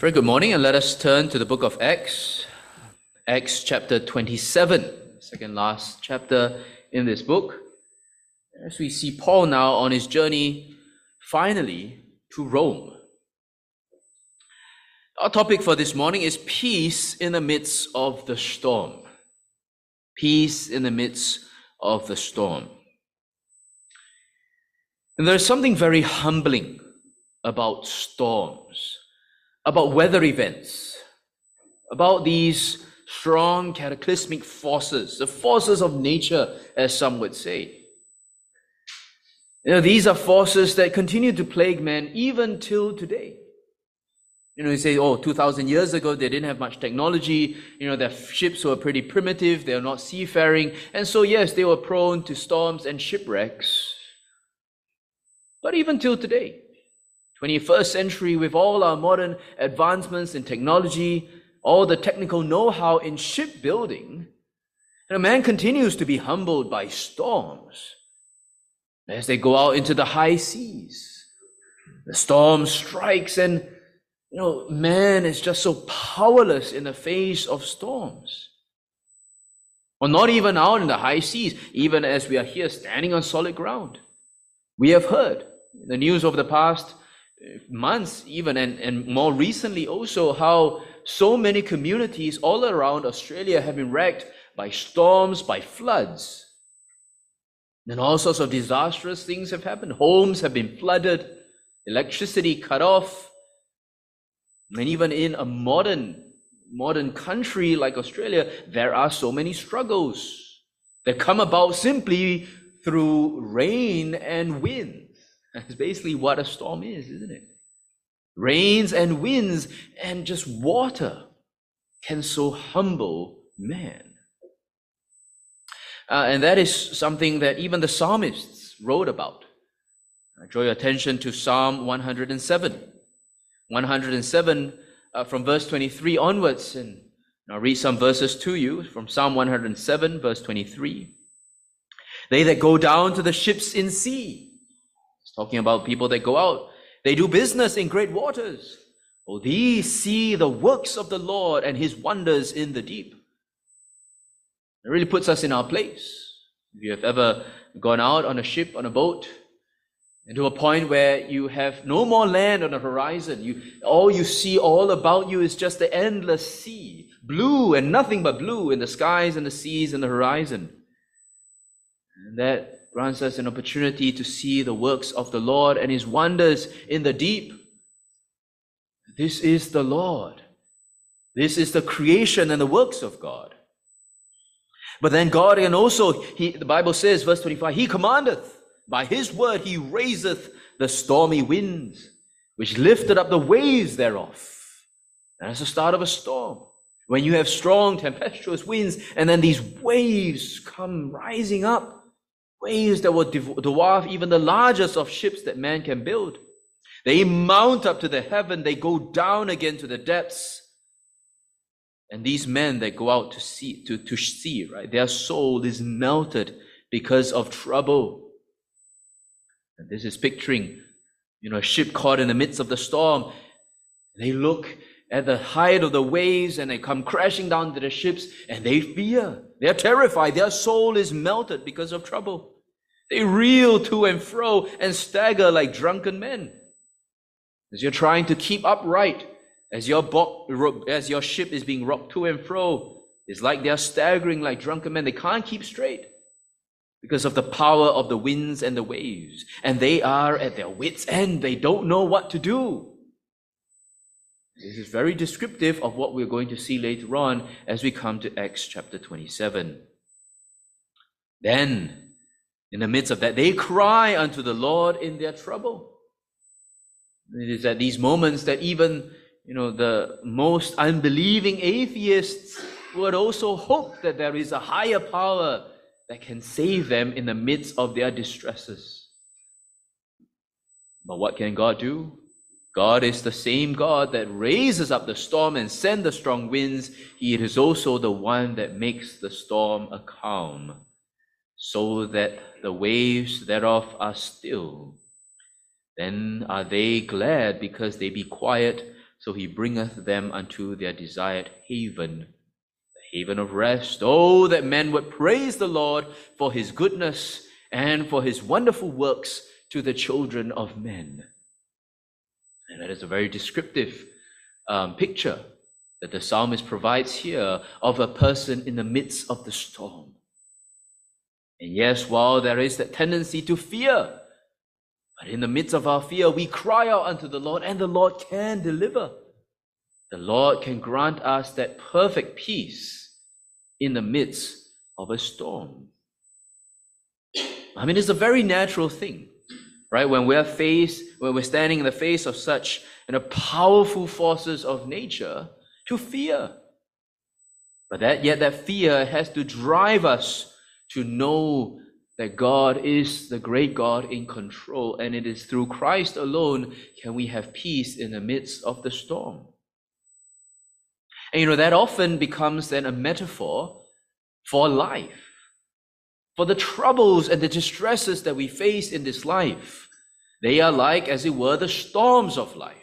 Very good morning, and let us turn to the book of Acts, Acts chapter 27, second last chapter in this book, as we see Paul now on his journey finally to Rome. Our topic for this morning is peace in the midst of the storm. Peace in the midst of the storm. And there's something very humbling about storms, about weather events, about these strong cataclysmic forces, the forces of nature, as some would say. These are forces that continue to plague man even till today. You say, 2,000 years ago, they didn't have much technology. Their ships were pretty primitive. They were not seafaring. And so, yes, they were prone to storms and shipwrecks. But even till today, 21st century, with all our modern advancements in technology, all the technical know-how in shipbuilding, man continues to be humbled by storms. As they go out into the high seas, the storm strikes and, man is just so powerless in the face of storms. Or not even out in the high seas, even as we are here standing on solid ground. We have heard in the news over the past months even, and more recently also, how so many communities all around Australia have been wrecked by storms, by floods. And all sorts of disastrous things have happened. Homes have been flooded, electricity cut off. And even in a modern country like Australia, there are so many struggles that come about simply through rain and wind. That's basically what a storm is, isn't it? Rains and winds and just water can so humble man. And that is something that even the psalmists wrote about. I draw your attention to Psalm 107. 107 from verse 23 onwards, and I'll read some verses to you from Psalm 107, verse 23. They that go down to the ships in sea, talking about people that go out. They do business in great waters. Oh, these see the works of the Lord and his wonders in the deep. It really puts us in our place. If you have ever gone out on a ship, on a boat, and to a point where you have no more land on the horizon, all you see all about you is just the endless sea, blue and nothing but blue in the skies and the seas and the horizon. And that grants us an opportunity to see the works of the Lord and his wonders in the deep. This is the Lord. This is the creation and the works of God. But then God, and also, the Bible says, verse 25, he commandeth, by his word he raiseth the stormy winds, which lifted up the waves thereof. That's the start of a storm. When you have strong tempestuous winds, and then these waves come rising up, waves that will dwarf even the largest of ships that man can build. They mount up to the heaven, they go down again to the depths. And these men that go out to sea, right? Their soul is melted because of trouble. And this is picturing, a ship caught in the midst of the storm. They look at the height of the waves and they come crashing down to the ships and they fear. They're terrified. Their soul is melted because of trouble. They reel to and fro and stagger like drunken men. As you're trying to keep upright, as your ship is being rocked to and fro, it's like they're staggering like drunken men. They can't keep straight because of the power of the winds and the waves. And they are at their wits' end. They don't know what to do. This is very descriptive of what we're going to see later on as we come to Acts chapter 27. Then, in the midst of that, they cry unto the Lord in their trouble. It is at these moments that even, the most unbelieving atheists would also hope that there is a higher power that can save them in the midst of their distresses. But what can God do? God is the same God that raises up the storm and sends the strong winds. He is also the one that makes the storm a calm, so that the waves thereof are still. Then are they glad because they be quiet, so he bringeth them unto their desired haven, the haven of rest. Oh, that men would praise the Lord for his goodness and for his wonderful works to the children of men. And that is a very descriptive picture that the psalmist provides here of a person in the midst of the storm. And yes, while there is that tendency to fear, but in the midst of our fear, we cry out unto the Lord, and the Lord can deliver. The Lord can grant us that perfect peace in the midst of a storm. I mean, it's a very natural thing, right? When we're standing in the face of such powerful forces of nature, to fear. But yet that fear has to drive us to know that God is the great God in control, and it is through Christ alone can we have peace in the midst of the storm. And that often becomes then a metaphor for life, for the troubles and the distresses that we face in this life. They are like, as it were, the storms of life.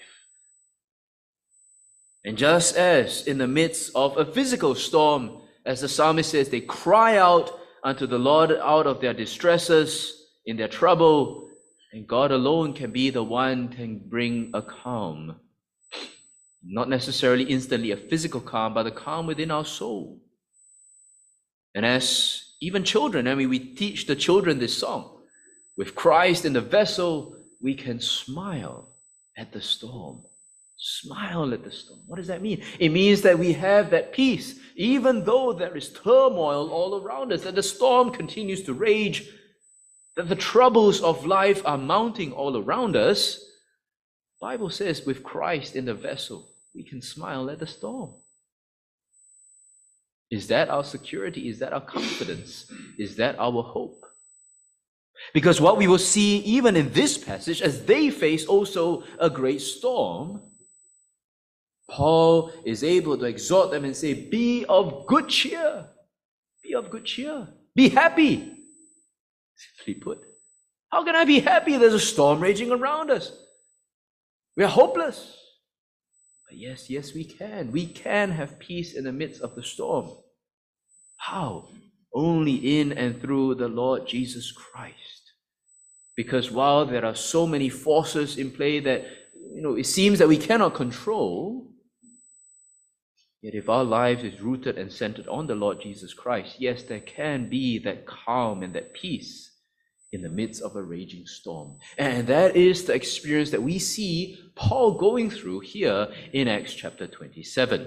And just as in the midst of a physical storm, as the psalmist says, they cry out unto the Lord out of their distresses, in their trouble, and God alone can be the one can bring a calm. Not necessarily instantly a physical calm, but a calm within our soul. And as even children, we teach the children this song. With Christ in the vessel, we can smile at the storm. Smile at the storm. What does that mean? It means that we have that peace, even though there is turmoil all around us, that the storm continues to rage, that the troubles of life are mounting all around us. The Bible says, with Christ in the vessel, we can smile at the storm. Is that our security? Is that our confidence? Is that our hope? Because what we will see even in this passage, as they face also a great storm, Paul is able to exhort them and say, be of good cheer. Be of good cheer. Be happy. Simply put, how can I be happy? There's a storm raging around us. We are hopeless. But yes, we can. We can have peace in the midst of the storm. How? Only in and through the Lord Jesus Christ. Because while there are so many forces in play that, it seems that we cannot control, yet if our lives is rooted and centered on the Lord Jesus Christ, yes, there can be that calm and that peace in the midst of a raging storm. And that is the experience that we see Paul going through here in Acts chapter 27.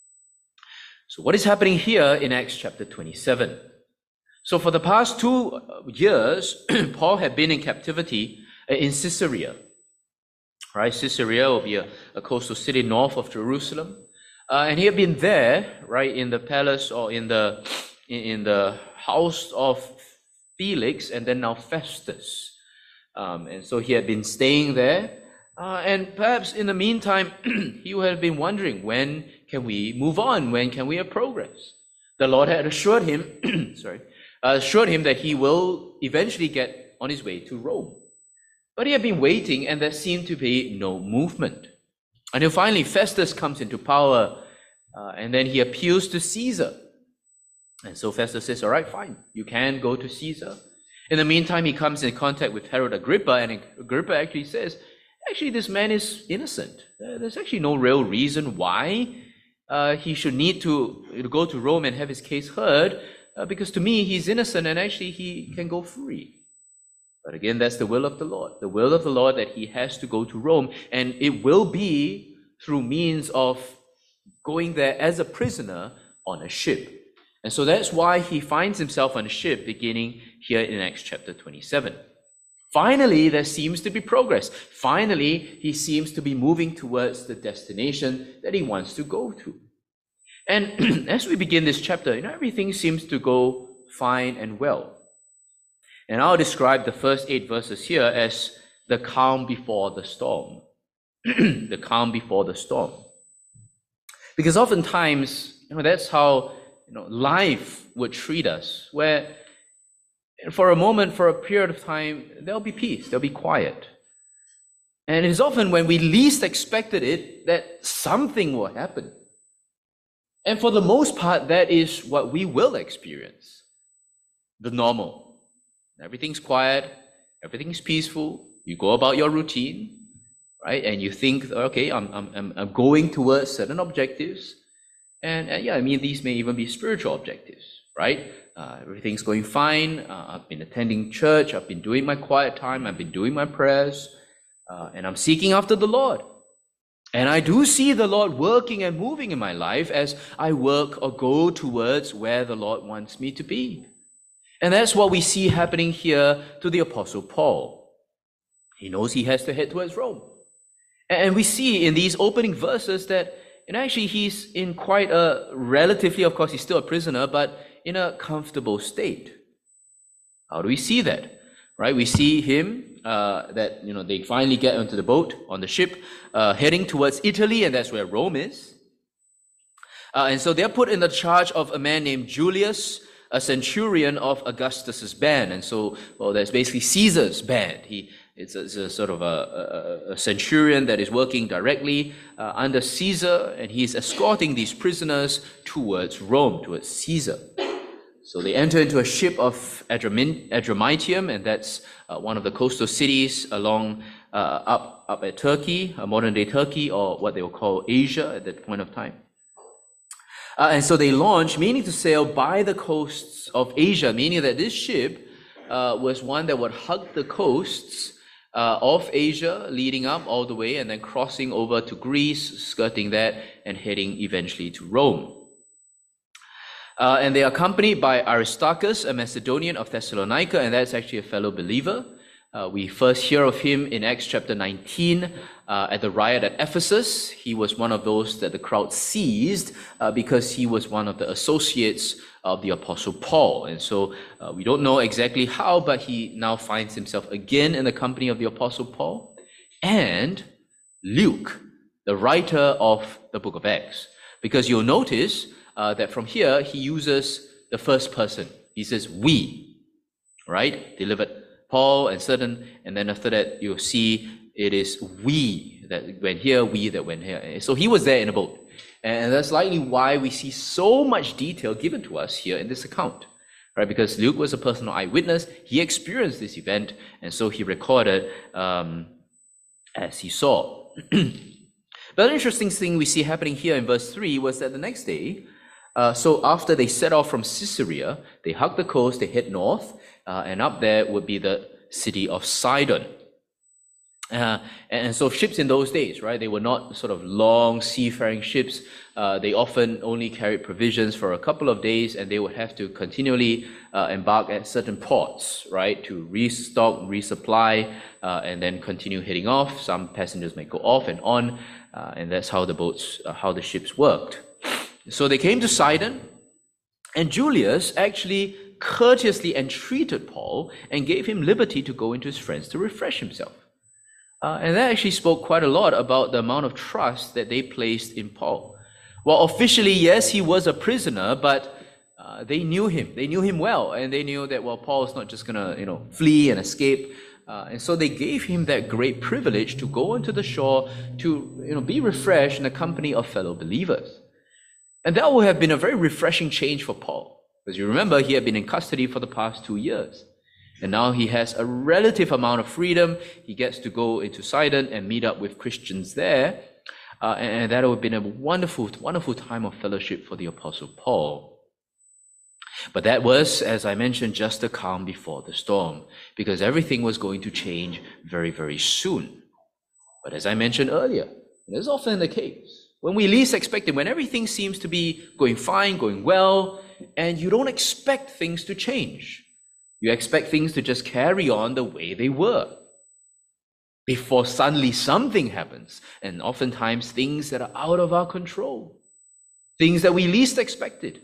So what is happening here in Acts chapter 27? So for the past 2 years, Paul had been in captivity in Caesarea. Right? Caesarea will be a coastal city north of Jerusalem. And he had been there, right, in the palace or in the house of Felix and then now Festus. And so he had been staying there. And perhaps in the meantime, he would have been wondering, when can we move on? When can we have progress? The Lord had assured him, that he will eventually get on his way to Rome. But he had been waiting, and there seemed to be no movement. Until finally Festus comes into power, and then he appeals to Caesar. And so Festus says, all right, fine, you can go to Caesar. In the meantime, he comes in contact with Herod Agrippa, and Agrippa actually says, actually, this man is innocent. There's actually no real reason why he should need to go to Rome and have his case heard, because to me, he's innocent, and actually he can go free. But again, that's the will of the Lord. The will of the Lord that he has to go to Rome, and it will be through means of going there as a prisoner on a ship. And so that's why he finds himself on a ship beginning here in Acts chapter 27. Finally, there seems to be progress. Finally, he seems to be moving towards the destination that he wants to go to. And as we begin this chapter, everything seems to go fine and well. And I'll describe the first 8 verses here as the calm before the storm. The calm before the storm. Because oftentimes, that's how life would treat us, where for a moment, for a period of time, there'll be peace, there'll be quiet. And it is often when we least expected it that something will happen. And for the most part, that is what we will experience. The normal. Everything's quiet, everything's peaceful, you go about your routine, right? And you think, okay, I'm going towards certain objectives. And yeah, I mean, these may even be spiritual objectives, right? Everything's going fine. I've been attending church. I've been doing my quiet time. I've been doing my prayers. And I'm seeking after the Lord. And I do see the Lord working and moving in my life as I work or go towards where the Lord wants me to be. And that's what we see happening here to the Apostle Paul. He knows he has to head towards Rome. And we see in these opening verses that, and actually he's in quite a relatively, of course he's still a prisoner, but in a comfortable state. How do we see that? Right? We see him that they finally get onto the boat, on the ship, heading towards Italy, and that's where Rome is. And so they're put in the charge of a man named Julius, a centurion of Augustus's band. And so, well, that's basically Caesar's band. It's a sort of a centurion that is working directly under Caesar, and he's escorting these prisoners towards Rome, towards Caesar. So they enter into a ship of Adramyttium, and that's one of the coastal cities along up at Turkey, modern-day Turkey, or what they will call Asia at that point of time. And so they launch, meaning to sail by the coasts of Asia, meaning that this ship was one that would hug the coasts of Asia, leading up all the way, and then crossing over to Greece, skirting that, and heading eventually to Rome. And they are accompanied by Aristarchus, a Macedonian of Thessalonica, and that's actually a fellow believer. We first hear of him in Acts chapter 19 at the riot at Ephesus. He was one of those that the crowd seized because he was one of the associates of the Apostle Paul. And so we don't know exactly how, but he now finds himself again in the company of the Apostle Paul. And Luke, the writer of the book of Acts. Because you'll notice that from here, he uses the first person. He says, we, right? Delivered Paul and certain, and then after that, you'll see it is we that went here, we that went here. So he was there in a boat. And that's likely why we see so much detail given to us here in this account, right? Because Luke was a personal eyewitness. He experienced this event, and so he recorded as he saw. But an interesting thing we see happening here in verse 3 was that the next day, so after they set off from Caesarea, they hug the coast, they head north, and up there would be the city of Sidon. And so ships in those days, right, they were not sort of long seafaring ships. They often only carried provisions for a couple of days, and they would have to continually embark at certain ports, right, to restock, resupply, and then continue heading off. Some passengers may go off and on, and that's how the ships worked. So they came to Sidon, and Julius actually courteously entreated Paul and gave him liberty to go into his friends to refresh himself. And that actually spoke quite a lot about the amount of trust that they placed in Paul. Well, officially, yes, he was a prisoner, but they knew him. They knew him well, and they knew that, well, Paul is not just going to, flee and escape. And so they gave him that great privilege to go onto the shore to, be refreshed in the company of fellow believers. And that would have been a very refreshing change for Paul. Because you remember, he had been in custody for the past 2 years. And now he has a relative amount of freedom. He gets to go into Sidon and meet up with Christians there. And that would have been a wonderful, wonderful time of fellowship for the Apostle Paul. But that was, as I mentioned, just the calm before the storm, because everything was going to change very, very soon. But as I mentioned earlier, and it's often the case, when we least expect it, when everything seems to be going fine, going well, and you don't expect things to change. You expect things to just carry on the way they were. Before suddenly something happens, and oftentimes things that are out of our control. Things that we least expected.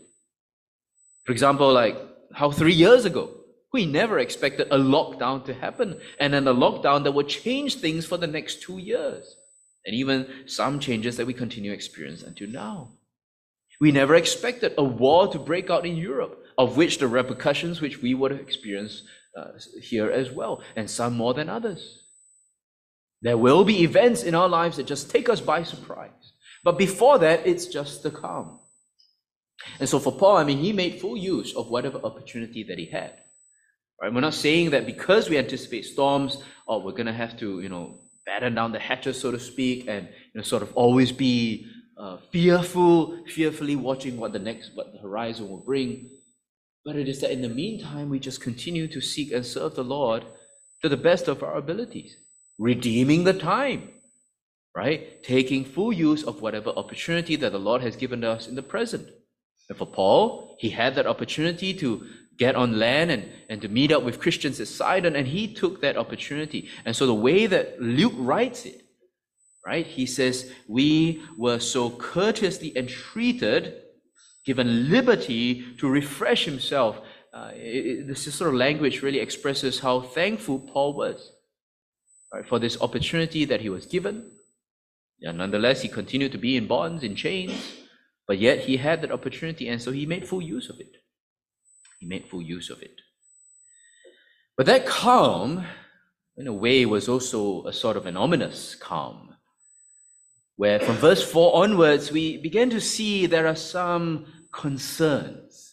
For example, like how 3 years ago, we never expected a lockdown to happen, and then a lockdown that would change things for the next 2 years. And even some changes that we continue to experience until now. We never expected a war to break out in Europe, of which the repercussions which we would have experienced here as well, and some more than others. There will be events in our lives that just take us by surprise. But before that, it's just the calm. And so for Paul, he made full use of whatever opportunity that he had. Right? We're not saying that because we anticipate storms, we're going to have to, batten down the hatches, so to speak, and sort of always be fearfully watching what the horizon will bring. But it is that in the meantime, we just continue to seek and serve the Lord to the best of our abilities, redeeming the time, right? Taking full use of whatever opportunity that the Lord has given us in the present. And for Paul, he had that opportunity to get on land and to meet up with Christians at Sidon, and he took that opportunity. And so the way that Luke writes it, right, he says, we were so courteously entreated, given liberty to refresh himself. This sort of language really expresses how thankful Paul was, right, for this opportunity that he was given. And nonetheless, he continued to be in bonds, in chains, but yet he had that opportunity, and so he made full use of it. He made full use of it. But that calm, in a way, was also a sort of an ominous calm, where from verse 4 onwards, we begin to see there are some concerns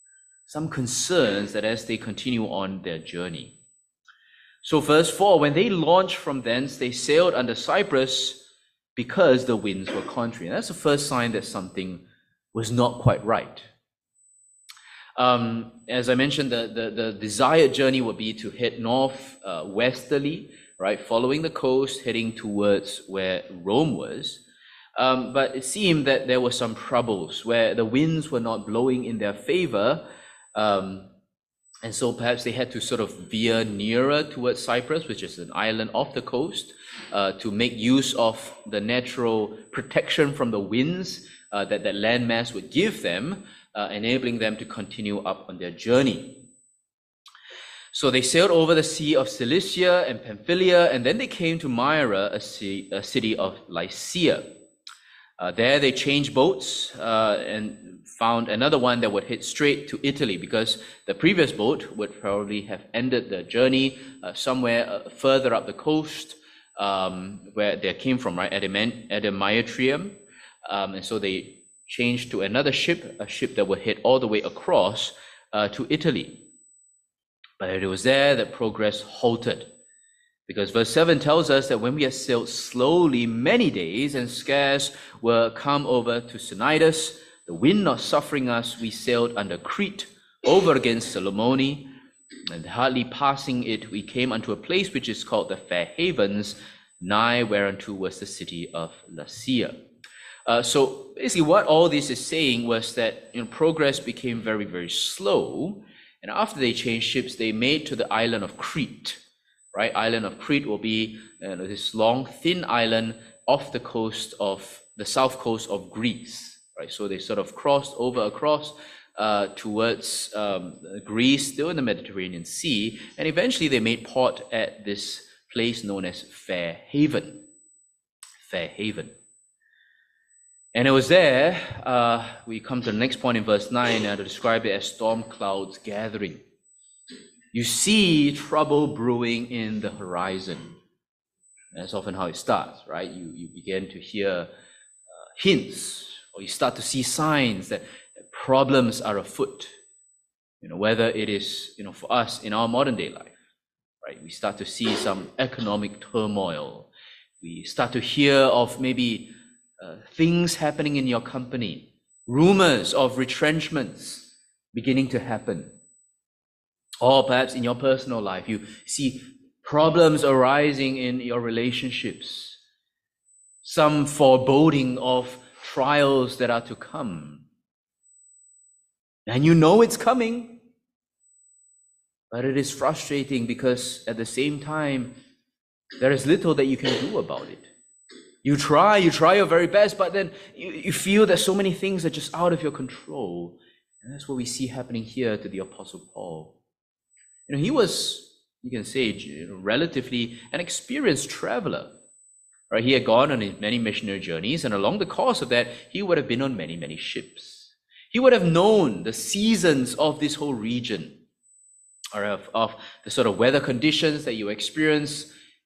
that as they continue on their journey. So verse 4, when they launched from thence, they sailed under Cyprus because the winds were contrary. And that's the first sign that something was not quite right. As I mentioned, the desired journey would be to head north westerly, right, following the coast, heading towards where Rome was. But it seemed that there were some troubles where the winds were not blowing in their favor. And so perhaps they had to sort of veer nearer towards Cyprus, which is an island off the coast, to make use of the natural protection from the winds that landmass would give them, enabling them to continue up on their journey. So they sailed over the Sea of Cilicia and Pamphylia, and then they came to Myra, a city of Lycia. There they changed boats and found another one that would head straight to Italy, because the previous boat would probably have ended the journey somewhere further up the coast where they came from, right, at Adamyatrium. And so they changed to another ship, a ship that would head all the way across to Italy. But it was there that progress halted, because verse 7 tells us that when we had sailed slowly many days and scarce were come over to Cnidus, the wind not suffering us, we sailed under Crete over against Salmone, and hardly passing it, we came unto a place which is called the Fair Havens, nigh whereunto was the city of Lasea. So basically what all this is saying was that progress became very, very slow. And after they changed ships, they made to the island of Crete, right? Island of Crete will be this long, thin island off the coast of the south coast of Greece, right? So they sort of crossed over across towards Greece, still in the Mediterranean Sea, and eventually they made port at this place known as Fair Haven. Fair Haven. And it was there, we come to the next point in verse 9, to describe it as storm clouds gathering. You see trouble brewing in the horizon. That's often how it starts, right? You begin to hear hints, or you start to see signs that problems are afoot. Whether it is, for us in our modern day life, right? We start to see some economic turmoil. We start to hear of maybe things happening in your company, rumors of retrenchments beginning to happen. Or perhaps in your personal life, you see problems arising in your relationships, some foreboding of trials that are to come. And you know it's coming, but it is frustrating because at the same time, there is little that you can do about it. You try your very best, but then you feel that so many things are just out of your control. And that's what we see happening here to the Apostle Paul. He was, you can say, relatively an experienced traveler. Right? He had gone on many missionary journeys, and along the course of that, he would have been on many, many ships. He would have known the seasons of this whole region, or of the sort of weather conditions that you experience,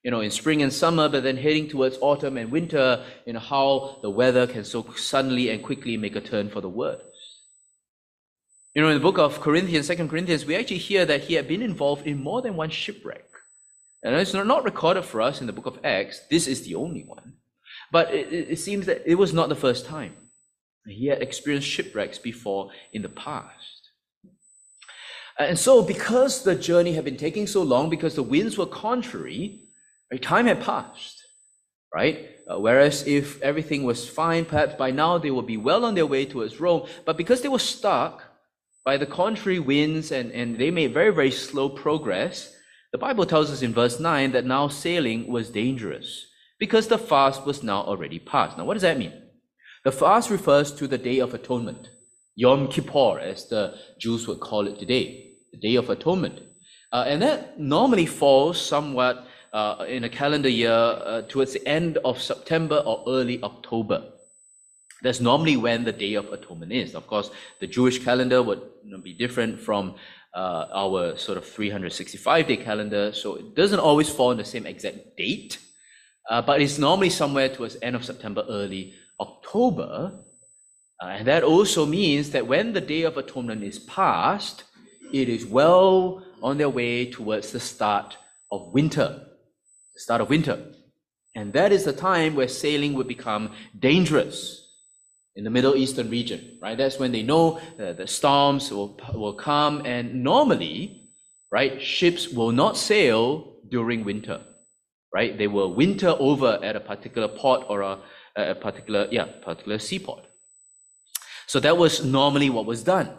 in spring and summer, but then heading towards autumn and winter, how the weather can so suddenly and quickly make a turn for the worse. In the book of Corinthians, 2 Corinthians, we actually hear that he had been involved in more than one shipwreck. And it's not recorded for us in the book of Acts. This is the only one. But it seems that it was not the first time. He had experienced shipwrecks before in the past. And so because the journey had been taking so long, because the winds were contrary, time had passed, right? Whereas if everything was fine, perhaps by now they would be well on their way towards Rome. But because they were stuck by the contrary winds and they made very, very slow progress, the Bible tells us in verse 9 that now sailing was dangerous because the fast was now already past. Now, what does that mean? The fast refers to the Day of Atonement, Yom Kippur, as the Jews would call it today, the Day of Atonement. And that normally falls somewhat in a calendar year towards the end of September or early October. That's normally when the Day of Atonement is. Of course, the Jewish calendar would be different from our sort of 365-day calendar, so it doesn't always fall on the same exact date, but it's normally somewhere towards the end of September, early October. And that also means that when the Day of Atonement is past, it is well on their way towards the start of winter. The start of winter. And that is the time where sailing would become dangerous in the Middle Eastern region, right? That's when they know the storms will come, and normally, right, ships will not sail during winter, right? They will winter over at a particular port or a particular seaport. So that was normally what was done.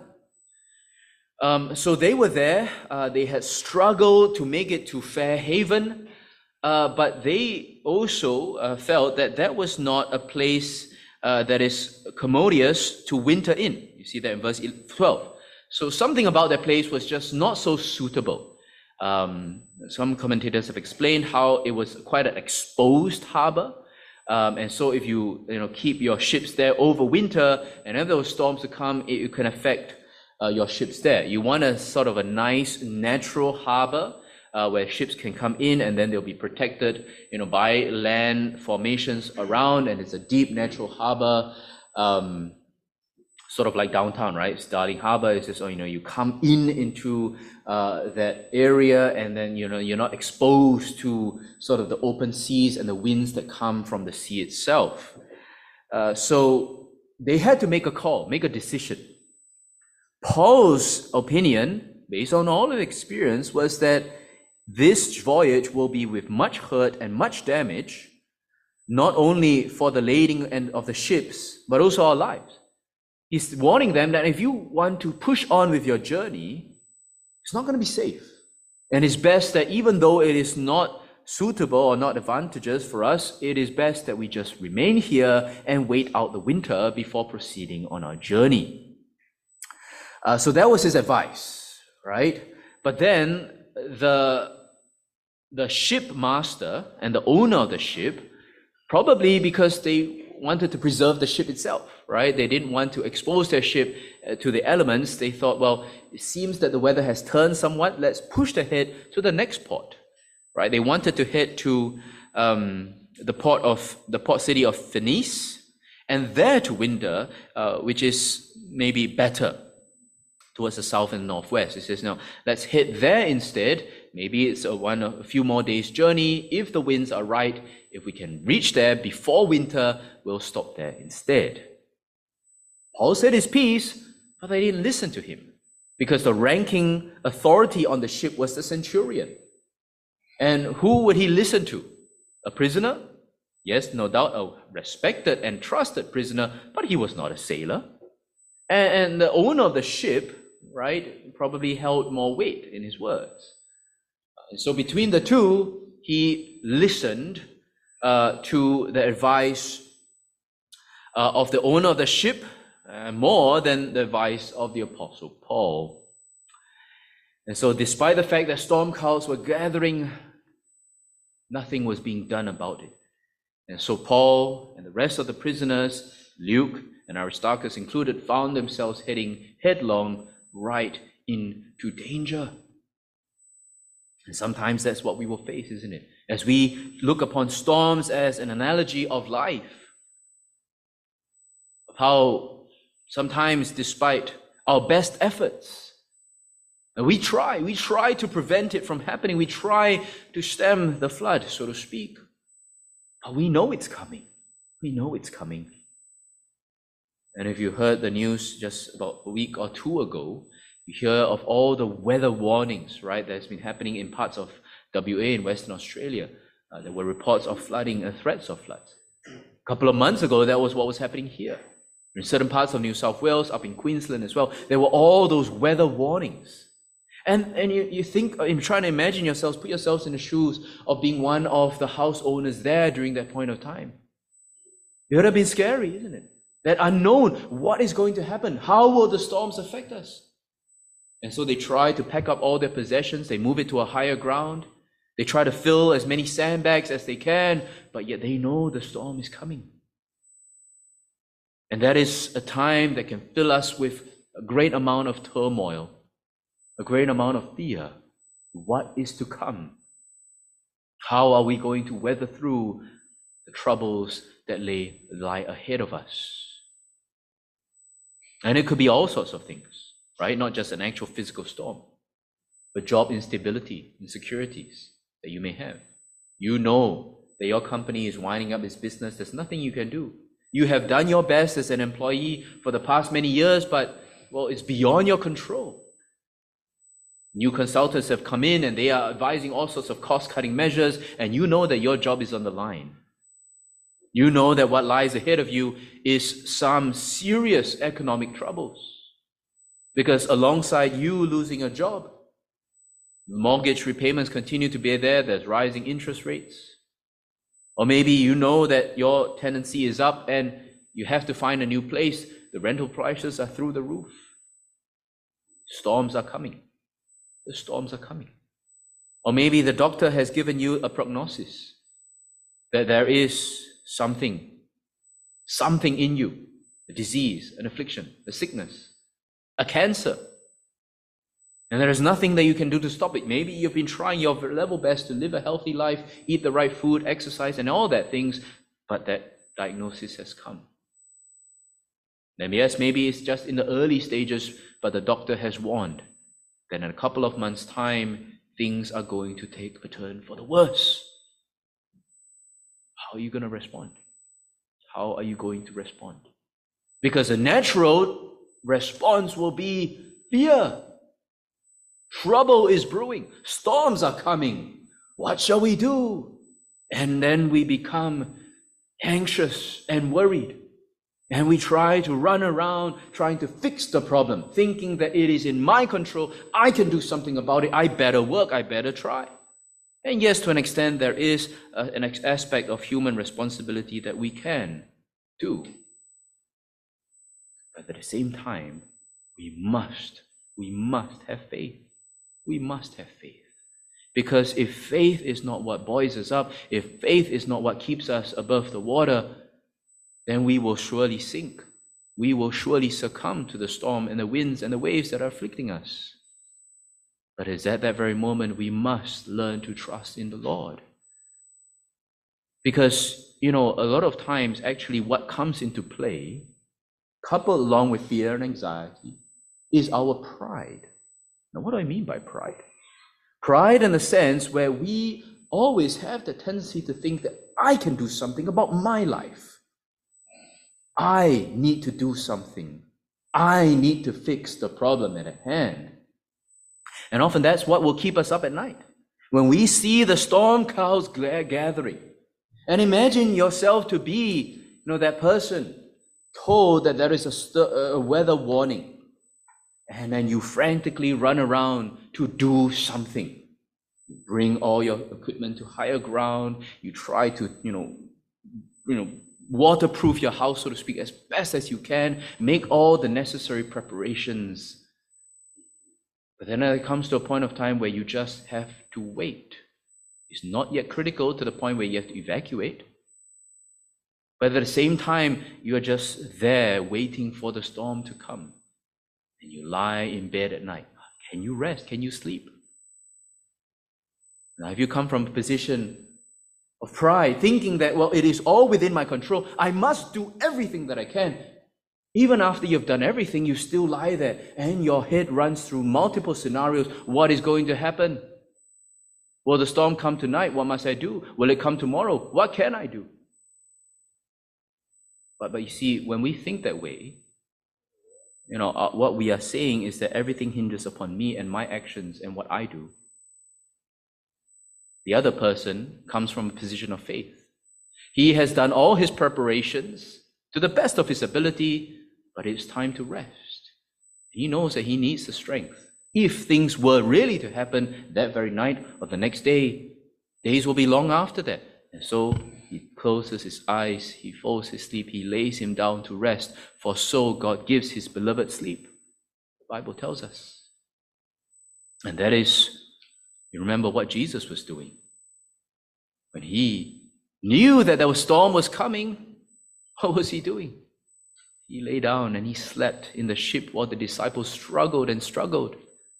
So they were there. They had struggled to make it to Fairhaven, but they also felt that that was not a place that is commodious to winter in. You see that in verse 12. So something about that place was just not so suitable. Some commentators have explained how it was quite an exposed harbor. And so if you keep your ships there over winter, and if those storms to come, it can affect your ships there. You want a sort of a nice natural harbor where ships can come in and then they'll be protected, by land formations around, and it's a deep natural harbor, sort of like downtown, right? Darling Harbor is just, you come into that area, and then, you're not exposed to sort of the open seas and the winds that come from the sea itself. So they had to make a call, make a decision. Paul's opinion, based on all of experience, was that this voyage will be with much hurt and much damage, not only for the lading and of the ships, but also our lives. He's warning them that if you want to push on with your journey, it's not going to be safe. And it's best that even though it is not suitable or not advantageous for us, it is best that we just remain here and wait out the winter before proceeding on our journey. So that was his advice, right? But then the ship master and the owner of the ship, probably because they wanted to preserve the ship itself, right? They didn't want to expose their ship to the elements. They thought, well, it seems that the weather has turned somewhat. Let's push ahead to the next port, right? They wanted to head to the port city of Phoenice, and there to winter, which is maybe better towards the south and northwest. It says, no, let's head there instead. Maybe it's a few more days' journey. If the winds are right, if we can reach there before winter, we'll stop there instead. Paul said his piece, but they didn't listen to him because the ranking authority on the ship was the centurion. And who would he listen to? A prisoner? Yes, no doubt, a respected and trusted prisoner, but he was not a sailor. And the owner of the ship, right, probably held more weight in his words. And so between the two, he listened to the advice of the owner of the ship more than the advice of the Apostle Paul. And so despite the fact that storm clouds were gathering, nothing was being done about it. And so Paul and the rest of the prisoners, Luke and Aristarchus included, found themselves heading headlong right into danger. And sometimes that's what we will face, isn't it? As we look upon storms as an analogy of life, of how sometimes despite our best efforts, we try to prevent it from happening. We try to stem the flood, so to speak. But we know it's coming. We know it's coming. And if you heard the news just about a week or two ago, you hear of all the weather warnings, right, that's been happening in parts of WA in Western Australia. There were reports of flooding and threats of floods. A couple of months ago, that was what was happening here. In certain parts of New South Wales, up in Queensland as well, there were all those weather warnings. And you think, in trying to imagine yourselves, put yourselves in the shoes of being one of the house owners there during that point of time. It would have been scary, isn't it? That unknown, what is going to happen? How will the storms affect us? And so they try to pack up all their possessions, they move it to a higher ground, they try to fill as many sandbags as they can, but yet they know the storm is coming. And that is a time that can fill us with a great amount of turmoil, a great amount of fear. What is to come? How are we going to weather through the troubles that lie ahead of us? And it could be all sorts of things, right? Not just an actual physical storm, but job instability, insecurities that you may have. You know that your company is winding up its business. There's nothing you can do. You have done your best as an employee for the past many years, but, well, it's beyond your control. New consultants have come in and they are advising all sorts of cost-cutting measures, and you know that your job is on the line. You know that what lies ahead of you is some serious economic troubles. Because alongside you losing a job, mortgage repayments continue to be there, there's rising interest rates. Or maybe you know that your tenancy is up and you have to find a new place. The rental prices are through the roof. Storms are coming. The storms are coming. Or maybe the doctor has given you a prognosis that there is something in you, a disease, an affliction, a sickness, a cancer. And there is nothing that you can do to stop it. Maybe you've been trying your level best to live a healthy life, eat the right food, exercise, and all that things, but that diagnosis has come. And yes, maybe it's just in the early stages, but the doctor has warned that in a couple of months' time, things are going to take a turn for the worse. How are you going to respond? How are you going to respond? Because the natural response will be fear. Trouble is brewing. Storms are coming. What shall we do? And then we become anxious and worried. And we try to run around trying to fix the problem, thinking that it is in my control. I can do something about it. I better work. I better try. And yes, to an extent, there is an aspect of human responsibility that we can do. But at the same time, we must have faith. We must have faith. Because if faith is not what buoys us up, if faith is not what keeps us above the water, then we will surely sink. We will surely succumb to the storm and the winds and the waves that are afflicting us. But it's at that very moment we must learn to trust in the Lord. Because, a lot of times actually what comes into play, coupled along with fear and anxiety, is our pride. Now, what do I mean by pride? Pride in the sense where we always have the tendency to think that I can do something about my life. I need to do something. I need to fix the problem at hand. And often that's what will keep us up at night. When we see the storm clouds gathering, and imagine yourself to be, that person told that there is a weather warning. And then you frantically run around to do something. You bring all your equipment to higher ground. You try to, waterproof your house, so to speak, as best as you can. Make all the necessary preparations. But then it comes to a point of time where you just have to wait. It's not yet critical to the point where you have to evacuate. But at the same time, you are just there waiting for the storm to come. And you lie in bed at night. Can you rest? Can you sleep? Now, if you come from a position of pride, thinking that, well, it is all within my control. I must do everything that I can. Even after you've done everything, you still lie there and your head runs through multiple scenarios. What is going to happen? Will the storm come tonight? What must I do? Will it come tomorrow? What can I do? But you see, when we think that way, what we are saying is that everything hinges upon me and my actions and what I do. The other person comes from a position of faith. He has done all his preparations to the best of his ability, but it's time to rest. He knows that he needs the strength. If things were really to happen that very night or the next day, days will be long after that. And so he closes his eyes, he falls asleep, he lays him down to rest, for so God gives his beloved sleep. The Bible tells us. And that is, you remember what Jesus was doing. When he knew that the storm was coming, what was he doing? He lay down and he slept in the ship while the disciples struggled and struggled.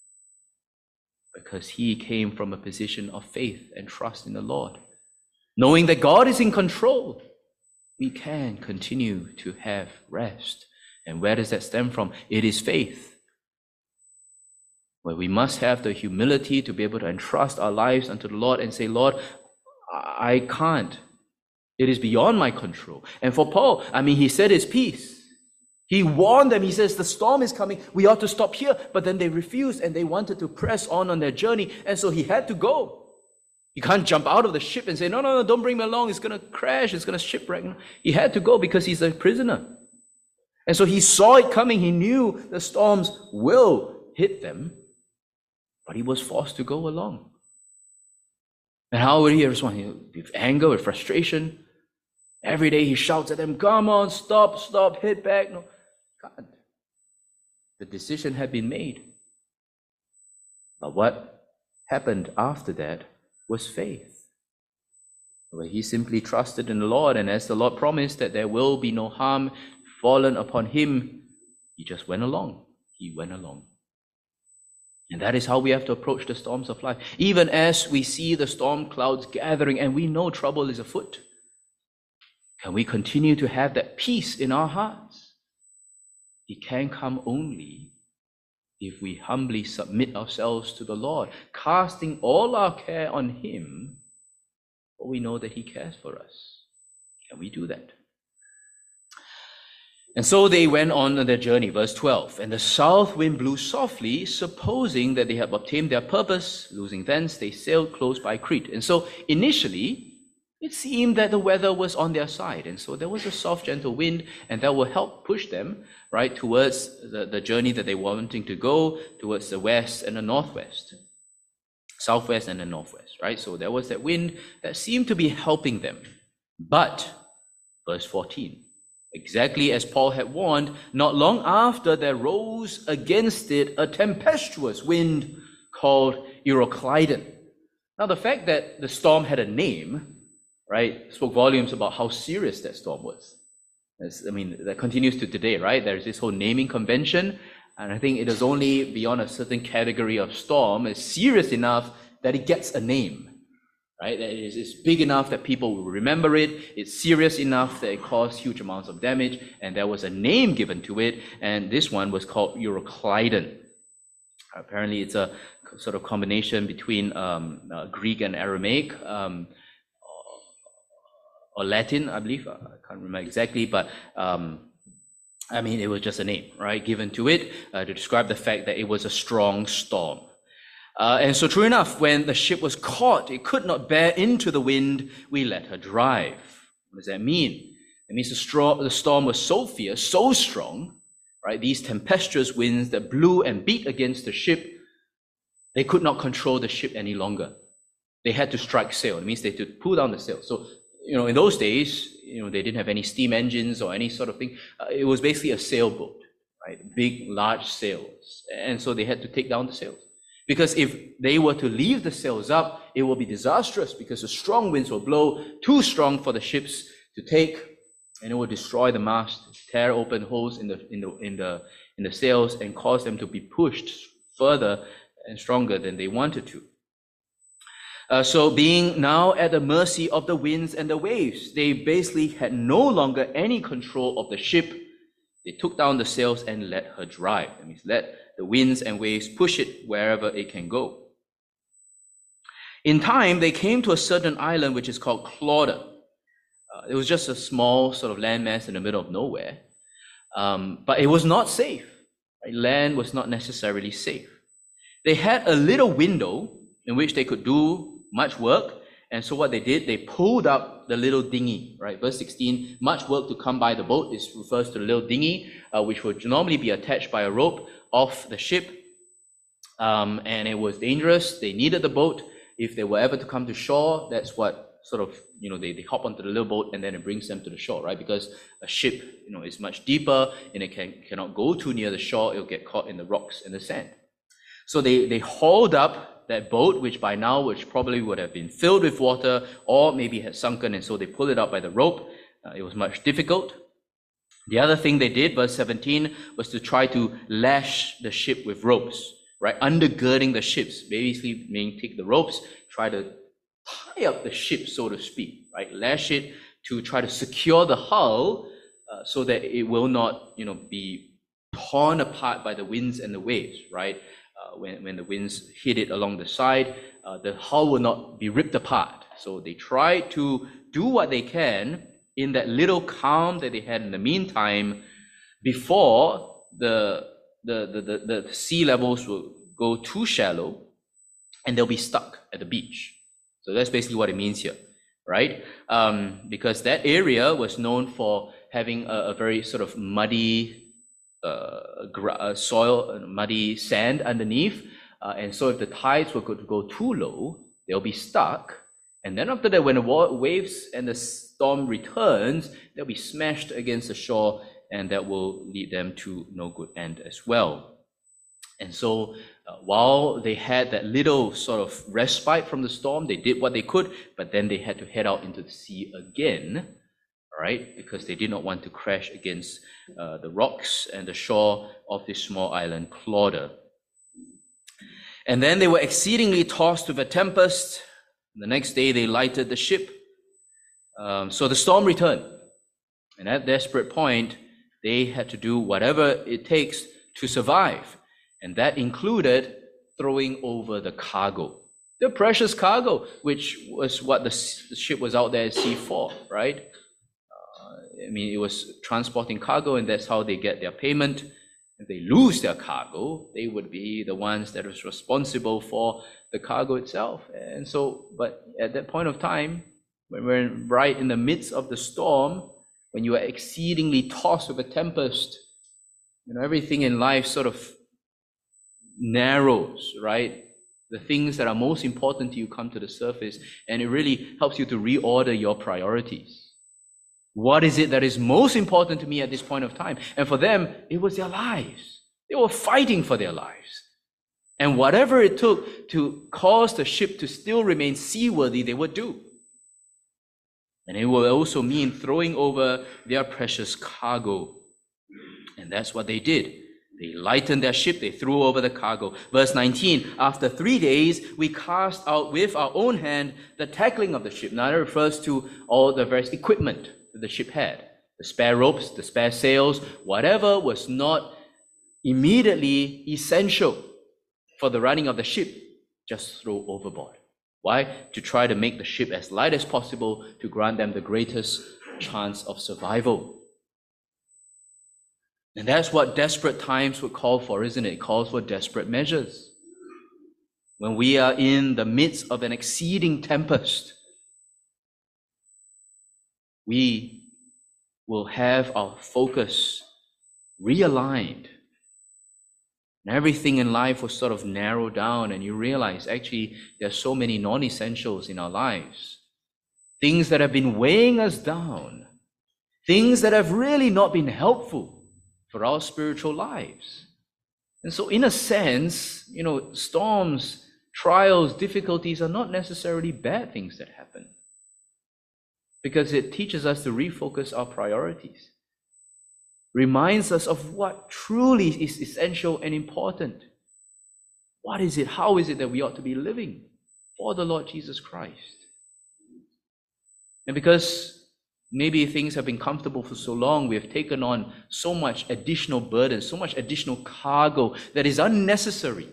Because he came from a position of faith and trust in the Lord. Knowing that God is in control, we can continue to have rest. And where does that stem from? It is faith. Where we must have the humility to be able to entrust our lives unto the Lord and say, Lord, I can't. It is beyond my control. And for Paul, he said his piece. He warned them. He says, the storm is coming. We ought to stop here. But then they refused and they wanted to press on their journey. And so he had to go. You can't jump out of the ship and say, no, don't bring me along. It's going to crash. It's going to shipwreck. He had to go because he's a prisoner. And so he saw it coming. He knew the storms will hit them. But he was forced to go along. And how would he respond? With anger, with frustration. Every day he shouts at them, come on, stop, head back. No, God. The decision had been made. But what happened after that was faith. Where he simply trusted in the Lord, and as the Lord promised that there will be no harm fallen upon him, he just went along. He went along. And that is how we have to approach the storms of life. Even as we see the storm clouds gathering and we know trouble is afoot, can we continue to have that peace in our hearts? It can come only if we humbly submit ourselves to the Lord, casting all our care on him, for we know that he cares for us. Can we do that? And so they went on their journey, verse 12. And the south wind blew softly, supposing that they had obtained their purpose. Losing thence, they sailed close by Crete. And so initially, it seemed that the weather was on their side. And so there was a soft, gentle wind, and that will help push them right towards the journey that they were wanting to go, towards the west and the northwest. Southwest and the northwest, right? So there was that wind that seemed to be helping them. But, verse 14, exactly as Paul had warned, not long after there rose against it a tempestuous wind called Euroclydon. Now the fact that the storm had a name, right, spoke volumes about how serious that storm was. That continues to today, right? There's this whole naming convention, and I think it is only beyond a certain category of storm is serious enough that it gets a name, right? That it's big enough that people will remember it. It's serious enough that it caused huge amounts of damage, and there was a name given to it, and this one was called Euroclydon. Apparently, it's a sort of combination between Greek and Aramaic, or Latin, I believe. I can't remember exactly, but it was just a name, right, given to it to describe the fact that it was a strong storm. And so true enough, when the ship was caught, it could not bear into the wind, we let her drive. What does that mean? It means the storm was so fierce, so strong, right, these tempestuous winds that blew and beat against the ship, they could not control the ship any longer. They had to strike sail. It means they had to pull down the sail. So in those days, they didn't have any steam engines or any sort of thing. It was basically a sailboat, right? Big, large sails. And so they had to take down the sails. Because if they were to leave the sails up, it will be disastrous because the strong winds will blow, too strong for the ships to take, and it will destroy the mast, tear open holes in the sails, and cause them to be pushed further and stronger than they wanted to. So being now at the mercy of the winds and the waves, they basically had no longer any control of the ship. They took down the sails and let her drive. That means let the winds and waves push it wherever it can go. In time, they came to a certain island which is called Clauda. It was just a small sort of landmass in the middle of nowhere. But it was not safe. Right? Land was not necessarily safe. They had a little window in which they could do much work. And so what they did, they pulled up the little dinghy, right? Verse 16, much work to come by the boat. This refers to the little dinghy, which would normally be attached by a rope off the ship. And it was dangerous. They needed the boat. If they were ever to come to shore, that's what sort of, they hop onto the little boat and then it brings them to the shore, right? Because a ship, is much deeper and it cannot go too near the shore. It'll get caught in the rocks and the sand. So they hauled up that boat, which by now, which probably would have been filled with water or maybe had sunken, and so they pulled it up by the rope. It was much difficult. The other thing they did, verse 17, was to try to lash the ship with ropes, right? Undergirding the ships, basically meaning take the ropes, try to tie up the ship, so to speak, right? Lash it to try to secure the hull so that it will not, be torn apart by the winds and the waves, right? When the winds hit it along the side, the hull will not be ripped apart. So they try to do what they can in that little calm that they had in the meantime before the sea levels will go too shallow and they'll be stuck at the beach. So that's basically what it means here, right? Because that area was known for having a very sort of muddy soil, muddy sand underneath. And so if the tides were going to go too low, they'll be stuck. And then after that, when the waves and the storm returns, they'll be smashed against the shore, and that will lead them to no good end as well. And so while they had that little sort of respite from the storm, they did what they could, but then they had to head out into the sea again, right? Because they did not want to crash against the rocks and the shore of this small island, Clauda. And then they were exceedingly tossed with a tempest. The next day they lighted the ship. So the storm returned. And at that desperate point, they had to do whatever it takes to survive. And that included throwing over the cargo. The precious cargo, which was what the ship was out there at sea for, right? It was transporting cargo, and that's how they get their payment. If they lose their cargo, they would be the ones that was responsible for the cargo itself. And so, but at that point of time, when we're right in the midst of the storm, when you are exceedingly tossed with a tempest, everything in life sort of narrows, right? The things that are most important to you come to the surface, and it really helps you to reorder your priorities. What is it that is most important to me at this point of time? And for them, it was their lives. They were fighting for their lives. And whatever it took to cause the ship to still remain seaworthy, they would do. And it will also mean throwing over their precious cargo. And that's what they did. They lightened their ship, they threw over the cargo. Verse 19, after 3 days, we cast out with our own hand the tackling of the ship. Now that refers to all the various equipment that the ship had. The spare ropes, the spare sails, whatever was not immediately essential for the running of the ship, just throw overboard. Why? To try to make the ship as light as possible to grant them the greatest chance of survival. And that's what desperate times would call for, isn't it? It calls for desperate measures. When we are in the midst of an exceeding tempest, we will have our focus realigned. And everything in life will sort of narrow down, and you realize actually there are so many non-essentials in our lives. Things that have been weighing us down. Things that have really not been helpful for our spiritual lives. And so in a sense, storms, trials, difficulties are not necessarily bad things that happen, because it teaches us to refocus our priorities, reminds us of what truly is essential and important. What is it? How is it that we ought to be living for the Lord Jesus Christ. And because maybe things have been comfortable for so long, we have taken on so much additional burden, so much additional cargo that is unnecessary.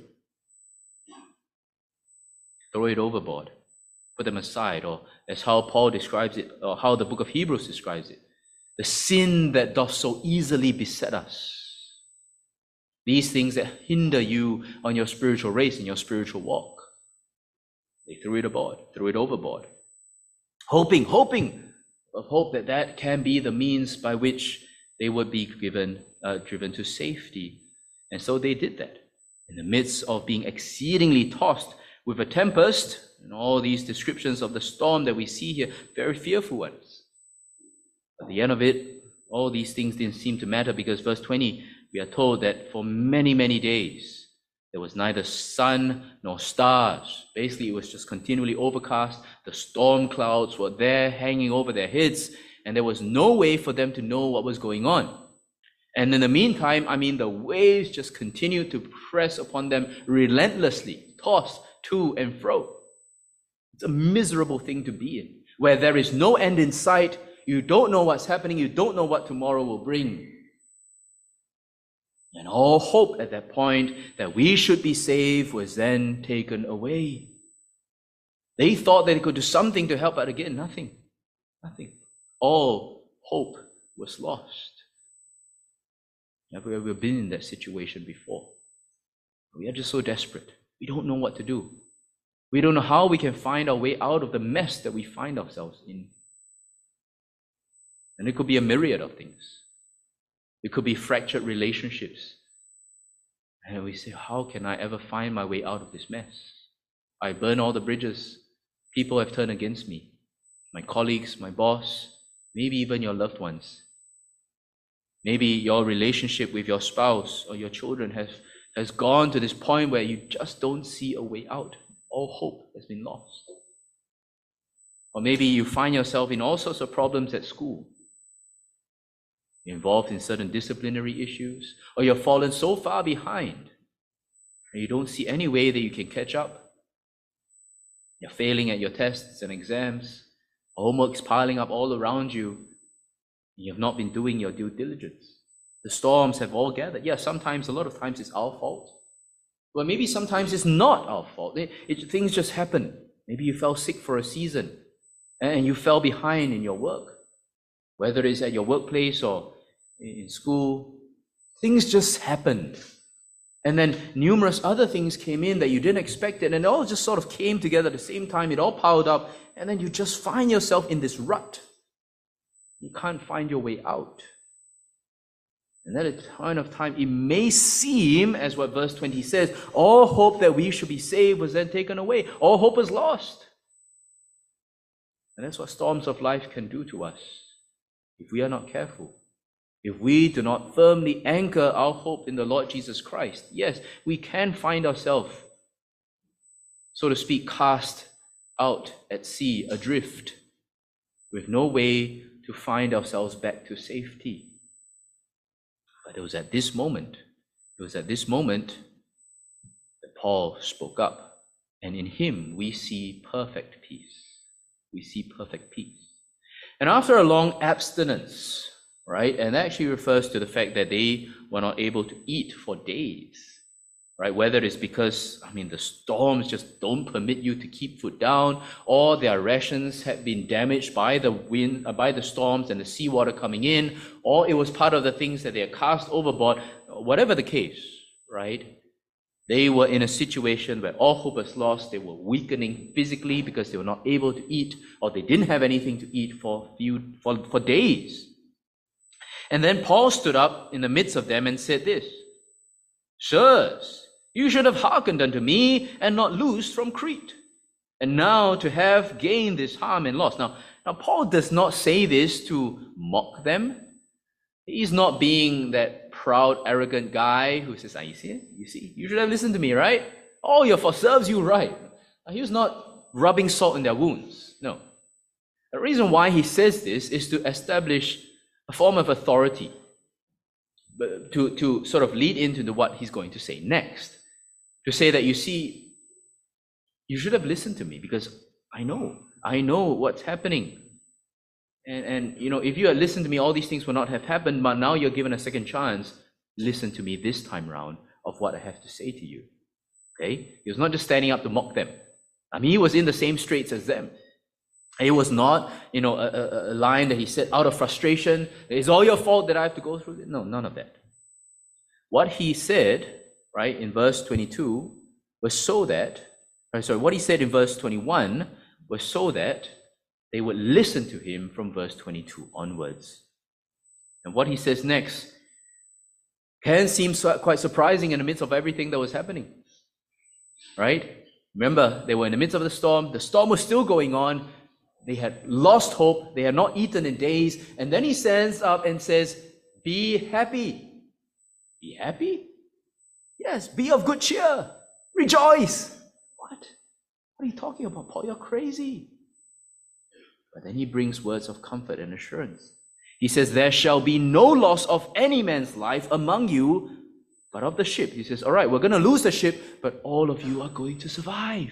Throw it overboard, put them aside, or as how Paul describes it, or how the book of Hebrews describes it, the sin that doth so easily beset us. These things that hinder you on your spiritual race, in your spiritual walk. They threw it overboard. Hoping that can be the means by which they would be driven to safety. And so they did that. In the midst of being exceedingly tossed with a tempest, and all these descriptions of the storm that we see here, very fearful ones. At the end of it, all these things didn't seem to matter, because verse 20, we are told that for many, many days, there was neither sun nor stars. Basically, it was just continually overcast. The storm clouds were there hanging over their heads, and there was no way for them to know what was going on. And in the meantime, the waves just continued to press upon them relentlessly, tossed to and fro. It's a miserable thing to be in, where there is no end in sight. You don't know what's happening. You don't know what tomorrow will bring. And all hope at that point that we should be saved was then taken away. They thought that they could do something to help, but again, nothing. All hope was lost. We've been in that situation before. We are just so desperate. We don't know what to do. We don't know how we can find our way out of the mess that we find ourselves in. And it could be a myriad of things. It could be fractured relationships. And we say, how can I ever find my way out of this mess? I burn all the bridges. People have turned against me. My colleagues, my boss, maybe even your loved ones. Maybe your relationship with your spouse or your children has gone to this point where you just don't see a way out. All hope has been lost. Or maybe you find yourself in all sorts of problems at school. You're involved in certain disciplinary issues, or you've fallen so far behind and you don't see any way that you can catch up. You're failing at your tests and exams, homework's piling up all around you. You have not been doing your due diligence. The storms have all gathered. Yeah, sometimes, a lot of times, it's our fault. Well, maybe sometimes it's not our fault. Things just happen. Maybe you fell sick for a season and you fell behind in your work. Whether it's at your workplace or in school, things just happened. And then numerous other things came in that you didn't expect it, and it all just sort of came together at the same time. It all piled up, and then you just find yourself in this rut. You can't find your way out. And at a point of time, it may seem, as what verse 20 says, all hope that we should be saved was then taken away. All hope is lost. And that's what storms of life can do to us if we are not careful. If we do not firmly anchor our hope in the Lord Jesus Christ, yes, we can find ourselves, so to speak, cast out at sea, adrift, with no way to find ourselves back to safety. But it was at this moment that Paul spoke up, and in him we see perfect peace. We see perfect peace. And after a long abstinence, right, and that actually refers to the fact that they were not able to eat for days, right? Whether it's because, the storms just don't permit you to keep food down, or their rations had been damaged by the wind, by the storms and the seawater coming in, or it was part of the things that they had cast overboard. Whatever the case, right? They were in a situation where all hope was lost. They were weakening physically because they were not able to eat, or they didn't have anything to eat for days. And then Paul stood up in the midst of them and said this, "Sirs, you should have hearkened unto me and not loosed from Crete. And now to have gained this harm and loss." Now Paul does not say this to mock them. He's not being that proud, arrogant guy who says, you see, you should have listened to me, right? Oh, your fault serves you right. He was not rubbing salt in their wounds. No. The reason why he says this is to establish a form of authority, but to sort of lead into what he's going to say next. To say that, you see, You should have listened to me because I know what's happening. And if you had listened to me, all these things would not have happened, but now you're given a second chance. Listen to me this time round of what I have to say to you. Okay? He was not just standing up to mock them. I mean, he was in the same straits as them. It was not, a line that he said out of frustration. It's all your fault that I have to go through this. No, none of that. What he said, right, in verse 22 was what he said in verse 21 was so that they would listen to him from verse 22 onwards. And what he says next can seem quite surprising in the midst of everything that was happening. Right? Remember, they were in the midst of the storm. The storm was still going on. They had lost hope. They had not eaten in days. And then he stands up and says, be happy. Be happy? Yes, be of good cheer. Rejoice. What? What are you talking about, Paul? You're crazy. But then he brings words of comfort and assurance. He says, there shall be no loss of any man's life among you, but of the ship. He says, all right, we're going to lose the ship, but all of you are going to survive.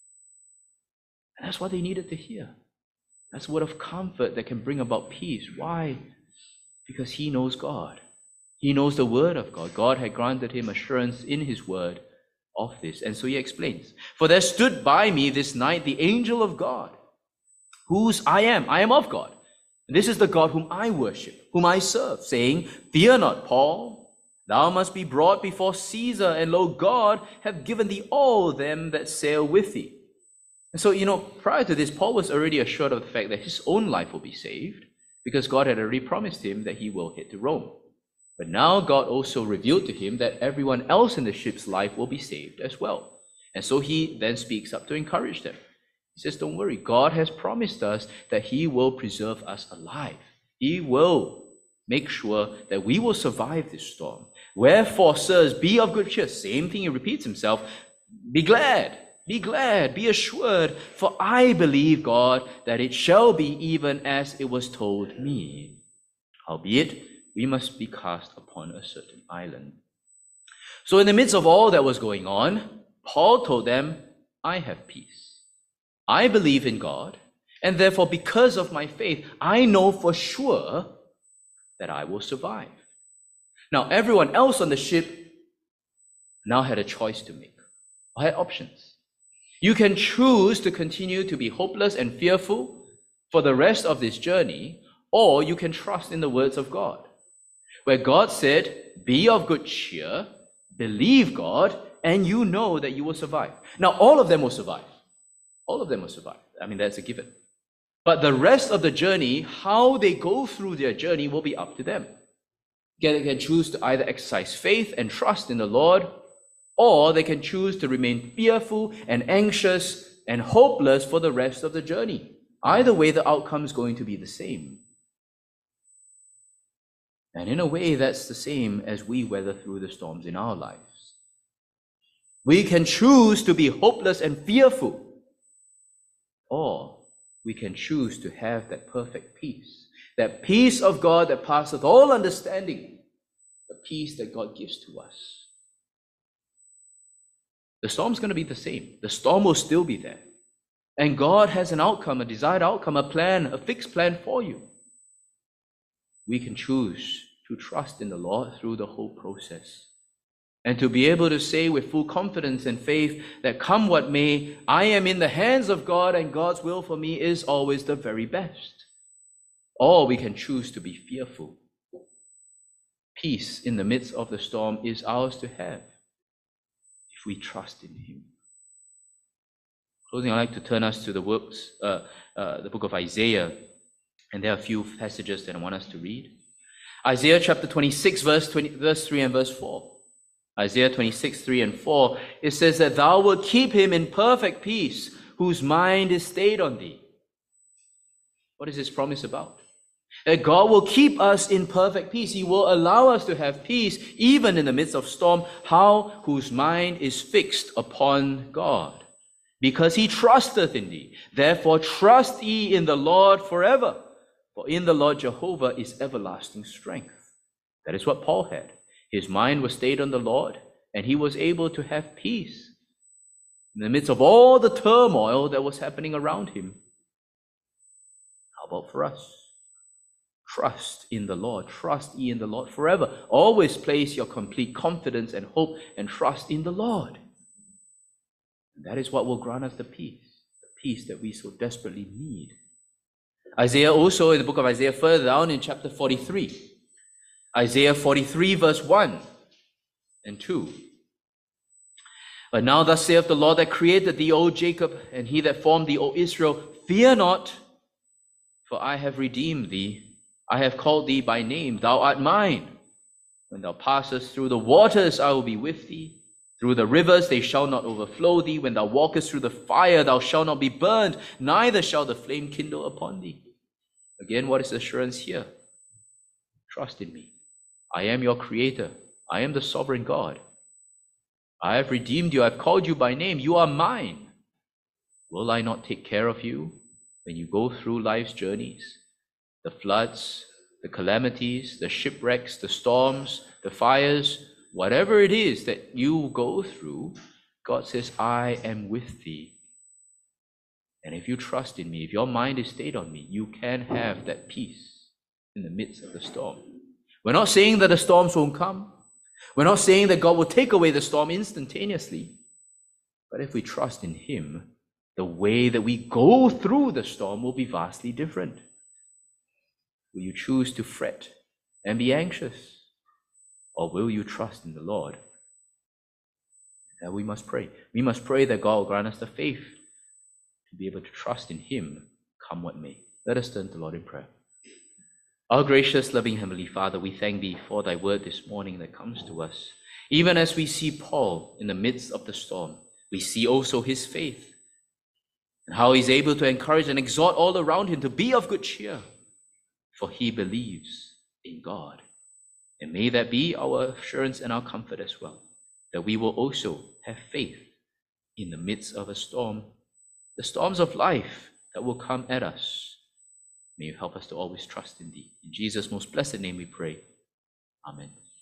And that's what they needed to hear. That's a word of comfort that can bring about peace. Why? Because he knows God. He knows the word of God. God had granted him assurance in his word of this. And so he explains, for there stood by me this night the angel of God, whose I am of God. And this is the God whom I worship, whom I serve, saying, fear not, Paul, thou must be brought before Caesar, and lo, God hath given thee all them that sail with thee. And so, prior to this, Paul was already assured of the fact that his own life will be saved, because God had already promised him that he will head to Rome. But now God also revealed to him that everyone else in the ship's life will be saved as well. And so he then speaks up to encourage them. He says, don't worry, God has promised us that he will preserve us alive. He will make sure that we will survive this storm. Wherefore, sirs, be of good cheer. Same thing, he repeats himself. Be glad, be assured, for I believe God that it shall be even as it was told me. Howbeit, we must be cast upon a certain island. So in the midst of all that was going on, Paul told them, I have peace. I believe in God, and therefore because of my faith, I know for sure that I will survive. Now, everyone else on the ship now had a choice to make, or had options. You can choose to continue to be hopeless and fearful for the rest of this journey, or you can trust in the words of God, where God said, be of good cheer, believe God, and you know that you will survive. Now, all of them will survive. All of them will survive. I mean, that's a given. But the rest of the journey, how they go through their journey, will be up to them. They can choose to either exercise faith and trust in the Lord, or they can choose to remain fearful and anxious and hopeless for the rest of the journey. Either way, the outcome is going to be the same. And in a way, that's the same as we weather through the storms in our lives. We can choose to be hopeless and fearful, or we can choose to have that perfect peace, that peace of God that passeth all understanding, the peace that God gives to us. The storm's going to be the same. The storm will still be there. And God has an outcome, a desired outcome, a plan, a fixed plan for you. We can choose to trust in the Lord through the whole process, and to be able to say with full confidence and faith that come what may, I am in the hands of God, and God's will for me is always the very best. Or we can choose to be fearful. Peace in the midst of the storm is ours to have if we trust in him. Closing, I'd like to turn us to the book of Isaiah, and there are a few passages that I want us to read. Isaiah chapter 26, verse 3 and verse 4. Isaiah 26, 3 and 4, it says that thou wilt keep him in perfect peace, whose mind is stayed on thee. What is this promise about? That God will keep us in perfect peace. He will allow us to have peace even in the midst of storm. How? Whose mind is fixed upon God, because he trusteth in thee. Therefore trust ye in the Lord forever, for in the Lord Jehovah is everlasting strength. That is what Paul had. His mind was stayed on the Lord, and he was able to have peace. in the midst of all the turmoil that was happening around him. How about for us? Trust in the Lord. Trust ye in the Lord forever. Always place your complete confidence and hope and trust in the Lord. And that is what will grant us the peace that we so desperately need. Isaiah also, in the book of Isaiah, further down in chapter 43, Isaiah 43 verse 1 and 2. But now thus saith the Lord that created thee, O Jacob, and he that formed thee, O Israel, fear not, for I have redeemed thee. I have called thee by name, thou art mine. When thou passest through the waters, I will be with thee. Through the rivers, they shall not overflow thee. When thou walkest through the fire, thou shalt not be burned, neither shall the flame kindle upon thee. Again, what is the assurance here? Trust in me. I am your creator. I am the sovereign God. I have redeemed you. I have called you by name. You are mine. Will I not take care of you when you go through life's journeys? The floods, the calamities, the shipwrecks, the storms, the fires, whatever it is that you go through, God says, I am with thee. And if you trust in me, if your mind is stayed on me, you can have that peace in the midst of the storm. We're not saying that the storms won't come. We're not saying that God will take away the storm instantaneously. But if we trust in him, the way that we go through the storm will be vastly different. Will you choose to fret and be anxious? Or will you trust in the Lord? And we must pray. We must pray that God will grant us the faith to be able to trust in him, come what may. Let us turn to the Lord in prayer. Our gracious, loving Heavenly Father, we thank thee for thy word this morning that comes to us. Even as we see Paul in the midst of the storm, we see also his faith and how he's able to encourage and exhort all around him to be of good cheer, for he believes in God. And may that be our assurance and our comfort as well, that we will also have faith in the midst of a storm, the storms of life that will come at us. May you help us to always trust in thee. In Jesus' most blessed name we pray. Amen.